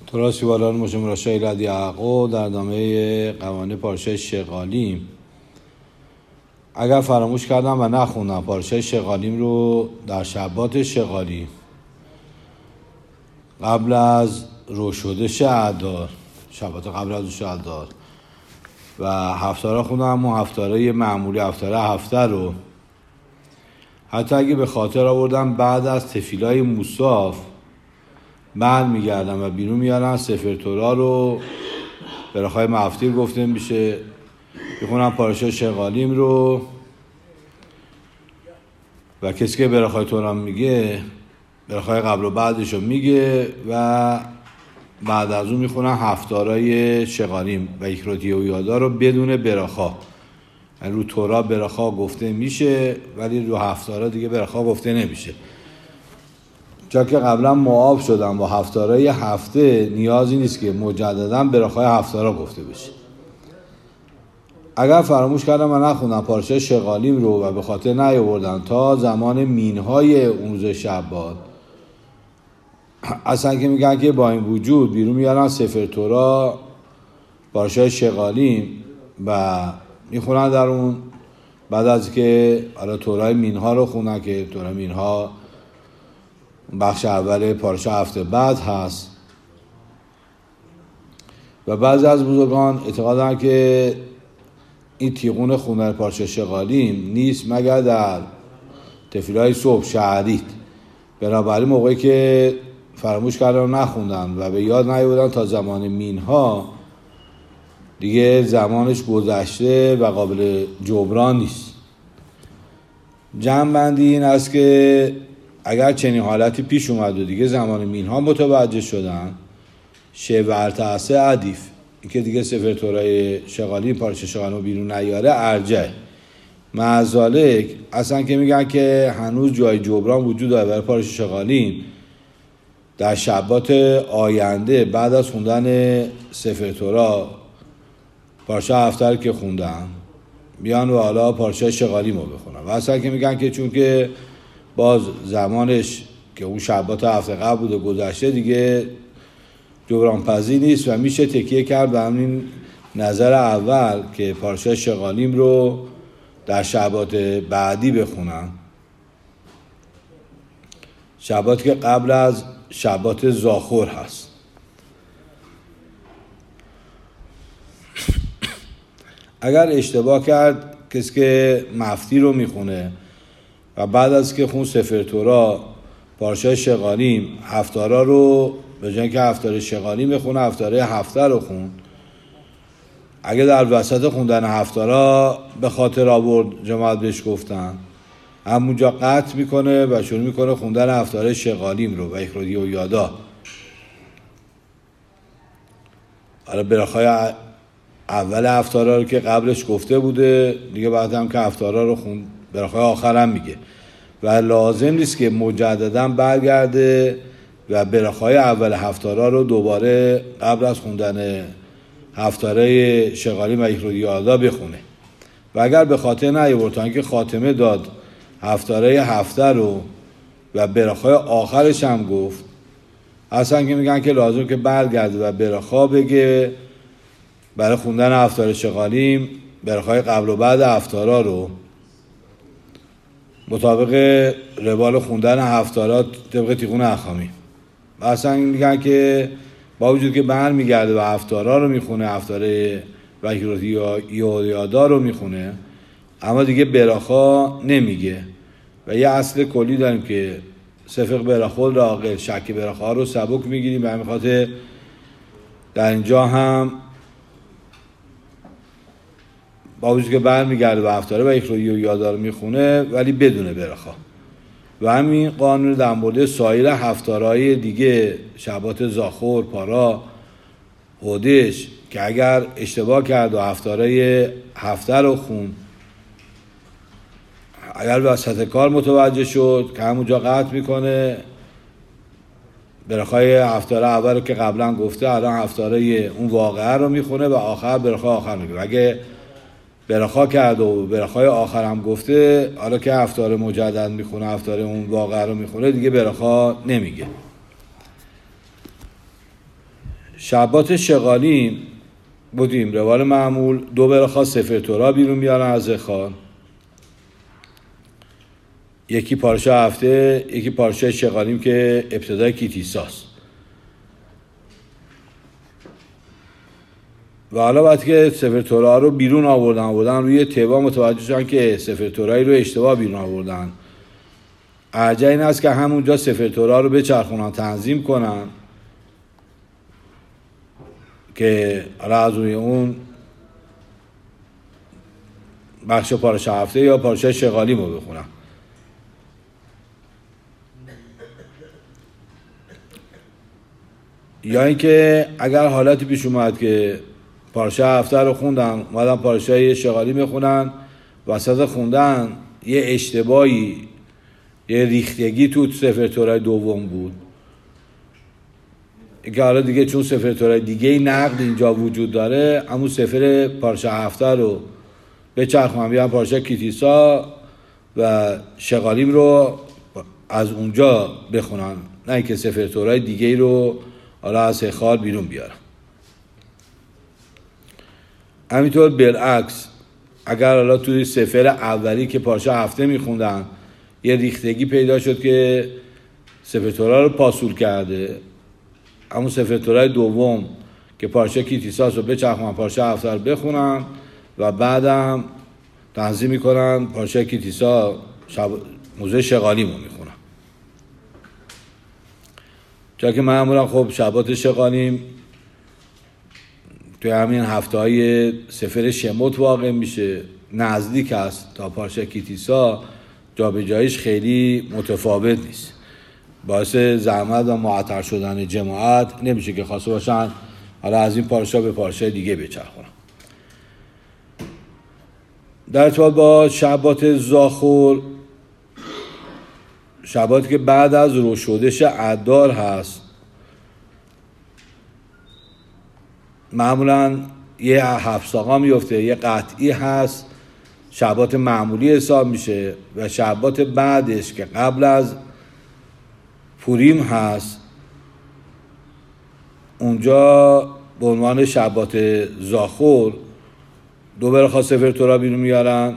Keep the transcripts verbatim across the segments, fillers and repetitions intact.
تورا سیوالان مشم راشا ایلاد یعقو در ادامه قوانین پارشه شغالیم. اگر فراموش کردم و نخوندم پارشه شغالیم رو در شبات شغالیم قبل از روشودش اعدار، شبات قبل از روش اعدار و هفتاره خوندم و هفتاره معمولی هفتاره هفته رو حتی اگه به خاطر آوردم بعد از تفیلای موصاف بعد میگردم و بیرون میارن سفر تورا رو براخای مفتیر گفته میشه، میخونم پارشه شغالیم رو و کسی که براخای تورا میگه براخای قبل و بعدش رو میگه و بعد از اون میخونن هفتارای شغالیم و اکروتی و یادا رو بدون براخا، یعنی رو تورا براخا گفته میشه ولی رو هفتارا دیگه براخا گفته نمیشه. چون که قبلا معاف شدم با هفتارای هفته نیازی نیست که مجددا براخای هفتارا گفته بشه. اگر فراموش کردم و نخوندم پارشه شغالیم رو و به خاطر نیاوردم تا زمان مینهای اون روز شبات، اصلا که میگن که با این وجود بیرون میارن سفر تورا پارشه شغالیم و میخونن در اون بعد از که حالا تورای مینها رو خونن که تورای مینها بخش اول پارشه هفته بعد هست و بعضی از بزرگان اعتقاد دارن که این تیغون خوندن پارشه شغالیم نیست مگر در تفیلای صبح شعریت. بنابراین موقعی که فراموش کردن و نخوندن و به یاد نیاوردن تا زمان مینها دیگه زمانش گذشته و قابل جبران نیست. جمع بندی این است که اگر چنین حالتی پیش اومد و دیگه زمان مینها متوجه شدن شورت عصه عدیف، این که دیگه سفر تورای شغالیم پارشه شغالیم بیرون نیاره ارجه معذالک. اصلا که میگن که هنوز جای جبران وجود داره برای پارشه شغالیم در شبات آینده بعد از خوندن سفر تورا پارشه هفته که خوندن بیان و حالا پارشه شغالیم رو بخونن و اصلا که میگن که چون که باز زمانش که اون شبات هفته قبل بود و گذشته دیگه جبران پذیر نیست و میشه تکیه کرد به همین نظر اول که پارشه شغالیم رو در شبات بعدی بخونن، شبات که قبل از شبات زاخور هست. اگر اشتباه کرد کسی که مفتی رو میخونه و بعد از که خون سفر تورا پارشه شغالیم هفتارا رو به جای که هفتاره شغالیم بخونه هفتاره هفته رو خون، اگه در وسط خوندن هفتارا به خاطر آورد جماعت بهش گفتن همونجا قطع میکنه و شروع میکنه خوندن هفتاره شغالیم رو و اکرودی و یادا. حالا براخای اول هفتارا رو که قبلش گفته بوده دیگه بعد هم که هفتارا رو خون براخای آخر هم میگه و لازم نیست که مجددا برگرده و براخای اول هفتارا رو دوباره قبل از خوندن هفتاره شغالیم و اکرودی و یادا بخونه. و اگر به خاطر نیاورد تا اینکه خاتمه داد هفتاره هفته رو و براخای آخرش هم گفت، اصلا که میگن که لازم که برگرده و براخا بگه برای خوندن هفتاره شغالیم براخای قبل و بعد هفتارا رو مطابق روال خوندن هفتارات طبق تیغون اخامی. اصلا میگن که با وجود که بر میگرده و هفتارا رو میخونه هفتاره وکیروتی یا یادا رو میخونه اما دیگه براخا نمیگه و یه اصل کلی داریم که سفق براخول را عاقل شک براخا رو سبک میگیریم و همین خاطر در اینجا هم با وجود که بر میگرده و هفتاره و اکروی و یادا رو میخونه ولی بدون براخا. و همین قانون در مورد سایر هفتارهای دیگه شبات زاخور، پارا، هودش که اگر اشتباه کرد و هفتاره هفته رو خون اگر وسط کار متوجه شد که همونجا قطع میکنه براخای هفتاره اول رو که قبلا گفته الان هفتاره اون واقعه رو میخونه و آخر براخای آخر میگه. اگه براخا کرد و براخای آخر هم گفته حالا که هفتاره مجدد میخونه هفتاره اون واقعه رو میخونه دیگه براخا نمیگه. شبات شغالیم بودیم روال معمول دو برخوا سفر تورا بیرون بیارن از اخوان، یکی پارچه هفته، یکی پارچه شغالیم که ابتدای کیتیساست. و حالا وقتی که سفر تورا رو بیرون آوردن آوردن روی تبا متوجه شدن که سفر تورایی رو اشتباه بیرون آوردن. ارجح این است که همونجا سفر تورا رو بچرخونن، تنظیم کنن که حالا از روی اون بخش پارچه هفته یا پارچه شغالیم رو بخونن. یا اینکه اگر حالتی پیش اومد که پارچه هفته رو خوندن اومدن پارچه شغالی میخونن، وسط خوندن یه اشتباهی یه ریختگی تو سفر تورای دوم بود که حالا دیگه چون سفر تورای دیگه نقد اینجا وجود داره، همون سفر پارچه هفته رو بچرخونن بیان پارچه کیتیسا و شغالیم رو از اونجا بخونن، نه اینکه سفر تورای دیگه رو حالا از اخوان بیرون بیارن. همینطور بالعکس اگر حالا توی سفر اولی که پارچه هفته میخوندن یه ریختگی پیدا شد که سفر تورا رو پاسول کرده، همون سفر تورای دوم که پارچه کیتیساس رو بچرخونن پارچه هفته رو بخونن و بعدم تنظیم میکنن پارچه کیتیسا شب... موزه شغالیم رو میخونن. چون که معمولا خب شبات شغالیم توی همین هفته های سفر شموت واقع میشه، نزدیک است تا پارچه کیتیسا، جا به جایش خیلی متفاوت نیست، باعث زحمت و معطل شدن جماعت نمیشه که خواسته باشن حالا از این پارچه به پارچه دیگه بچرخونن. در ارتباط با شبات زاخور، شباتی که بعد از روشودش عدار هست، معمولا یه هفت ساقا میفته، یه قطعی هست شبات معمولی حساب میشه و شبات بعدش که قبل از پوریم هست اونجا به عنوان شبات زاخور دو برخوا سفر تورا بیرون میارن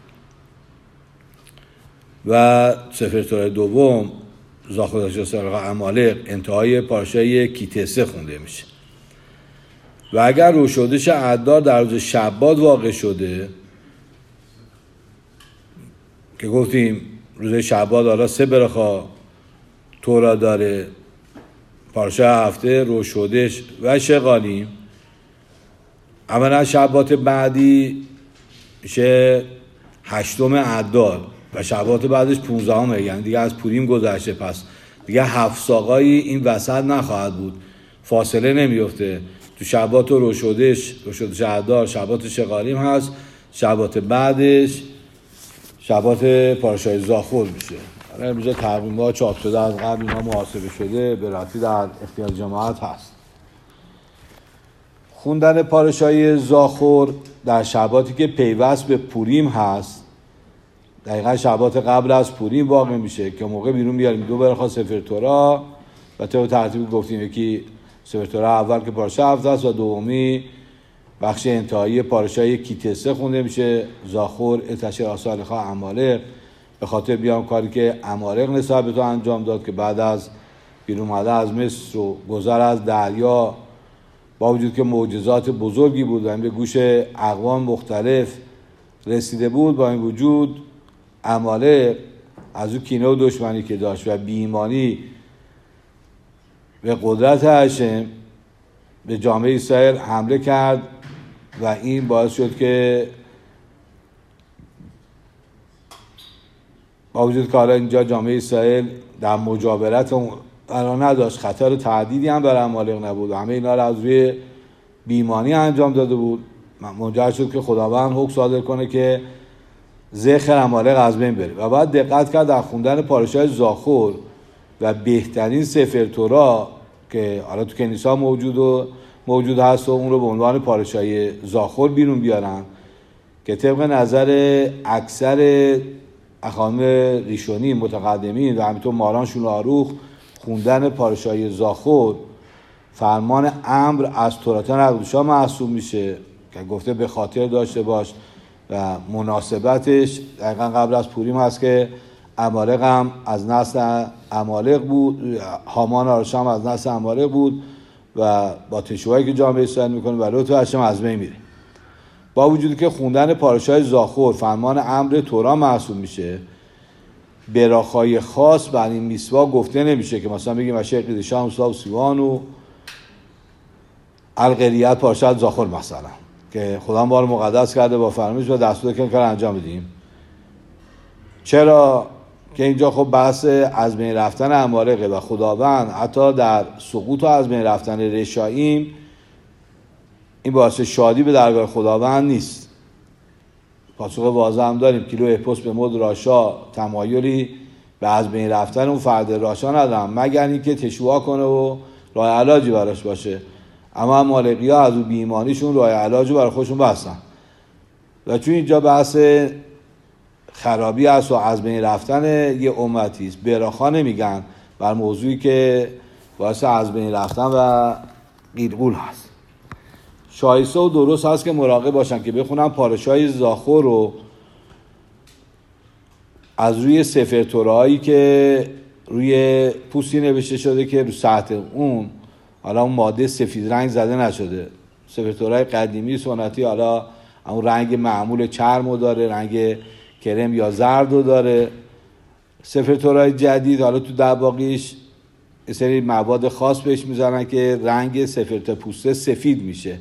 و سفر تورای دوم زاخور سرقه عمالق انتهای پارچه کیتسه خونده میشه. و اگر روشودش عدار در روز شبات واقع شده که گفتیم روز شبات حالا سه برخوا تورا داره، پارچه هفته، روشودش و شغالیم، اولا شبات بعدی میشه هشتم عدار و شبات بعدش پونزدهمه، یعنی دیگه از پوریم گذشته، پس دیگه هفت ساقایی این وسط نخواهد بود، فاصله نمیفته تو شبات و روشودش، روشودش عدار، شبات شغالیم هست، شبات بعدش شبات پارچه زاخور میشه. امروز تقویم ها چاپ شده از قبل اینا محاسبه شده به راحتی در اختیار جماعت هست. خوندن پارچه زاخور در شباتی که پیوست به پوریم هست، دقیقا شبات قبل از پوریم واقع میشه که موقع بیرون بیاریم دو برخوا سفر تورا و طبق ترتیب گفتیم یکی سفر تورا اول که پارچه هفته است و دومی بخش انتهایی پارچه کیتسه خونده میشه، زاخور اتشه آسالخا عمالق، به خاطر بیام کاری که عمالق نسبت به تو انجام داد که بعد از بیرون اومده از مصر و گذر از دریا با وجود که معجزات بزرگی بود و این به گوش اقوام مختلف رسیده بود، با این وجود عمالق از او کینه و دشمنی که داشت و بی‌ایمانی به قدرت هاشم به جامعه اسرائیل حمله کرد و این باعث شد که با وجود که حالا اینجا جامعه اسرائیل در مجاورت قرار نداشت، خطر تعدیدی هم برای عمالق نبود و همه اینا رو از روی بی‌ایمانی انجام داده بود، منجر شد که خداوند حکم صادر کنه که ذخر عمالق از بین بره. و باید دقت کرد در خوندن پارچه زاخور و بهترین سفر تورا که حالا تو کنیسا موجود و موجود هست و اون رو به عنوان پارچه زاخور بیرون بیارن که طبق نظر اکثر اخوان ریشونی متقدمین و همینطور ماران شون آروخ خوندن پارچه زاخور فرمان امر از تورات نقدوشا محسوب میشه که گفته به خاطر داشته باش و مناسبتش دقیقا قبل از پوریم هست که عمالق هم از نسل عمالق بود، هامان آرشم از نسل عمالق بود و با تشوهایی که جامعه اسرائیل میکنه و لوط و هشم از بین میره. با وجودی که خوندن پاراشای زاخور فرمان امر تورا محسوب میشه، براخای خاص بر این میسوا گفته نمیشه که مثلا بگیم وشه قیدشان و سلاب سیوان و القریت پاراشای زاخور مثلا که خدا ما رو مقدس کرده با فرمایش و دستور که این کار انجام بدیم. چرا؟ که اینجا خب بحث از بین رفتن عمالقه و خداوند حتی در سقوط و از بین رفتن رشاییم این باعث شادی به درگاه خداوند نیست. پاسخ واضح هم داریم کیلو اپوس به مد راشا تمایلی به از بین رفتن اون فرد راشا ندارم مگر اینکه تشویق کنه و راه علاجی براش باشه، اما عمالقی ها از اون بی‌ایمانیشون راه علاجی برای خودشون بستن و چون اینجا بحث خرابی است و از بین رفتن یه امتی است، براخا نمیگن بر موضوعی که باعث از بین رفتن و قیلقول هست. شایسته و درست هست که مراقب باشن که بخونن پاراشای زاخور رو از روی سفر تورایی که روی پوستی نوشته شده که رو سطح اون حالا اون ماده سفید رنگ زده نشده. سفر تورای قدیمی سنتی حالا اون رنگ معمول چرمو داره، رنگ کرم یا زردو داره. سفر تورای جدید حالا تو دباقیش یه سری مواد خاص بهش میزنن که رنگ سفر پوسته سفید میشه.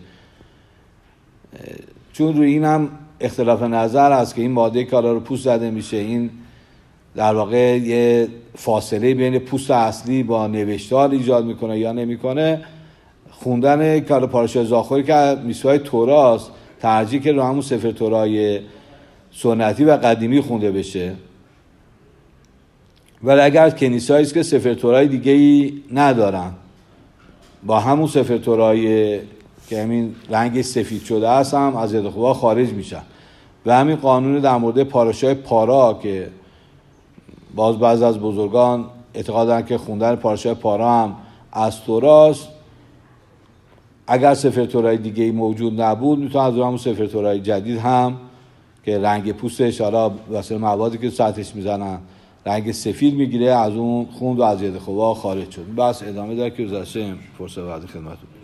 چون روی این هم اختلاف نظر هست که این ماده که حالا رو پوست زده میشه این در واقع یه فاصله بین پوست اصلی با نوشتار ایجاد میکنه یا نمیکنه. خوندن کار پاراشای زاخوری که میسوای توراست ترجیح که رو همون سفر تورای سنتی و قدیمی خونده بشه، ولی اگر کنیسایی است که سفر تورای دیگه ای ندارن با همون سفر تورای که همین رنگ سفید شده است هم از ید خدا خارج میشن و همین قانون در مورد پاراشای پارا که باز بعض از بزرگان اعتقاد دارن که خوندن پاراشای پارا هم از توراست، اگر سفر تورای دیگه ای موجود نبود میتونن از همون سفر تورای جدید هم که رنگ پوستش حالا واسه موادی که سطحش میزنن رنگ سفید میگیره از اون خوند و از ید خدا خارج شد. بس ادامه داره که گذاشته فرصت بعد خدمتتون.